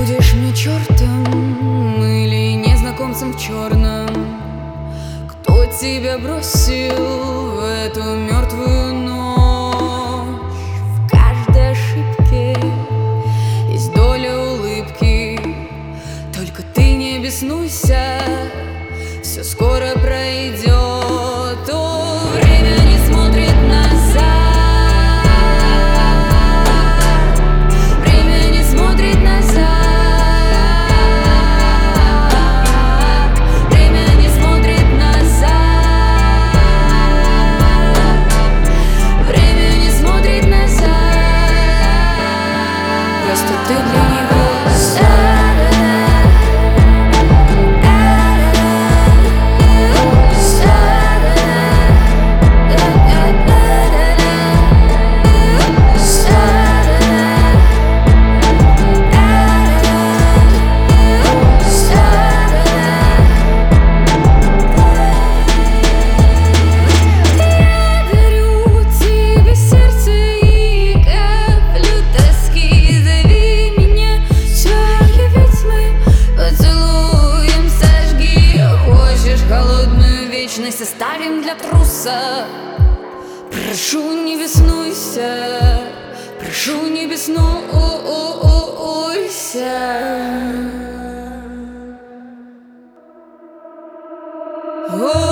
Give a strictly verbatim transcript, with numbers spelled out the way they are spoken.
будешь мне чертом или незнакомцем в черном? Кто тебя бросил в эту мертвую ночь? В каждой ошибке есть доля улыбки. Только ты не беснуйся, все скоро пройдет. О, время не смотрит назад. Время не смотрит назад. Время не смотрит назад. Время не смотрит назад. Просто ты для него стар. Оставим для труса. Прошу, не беснуйся. Прошу, не беснуйся.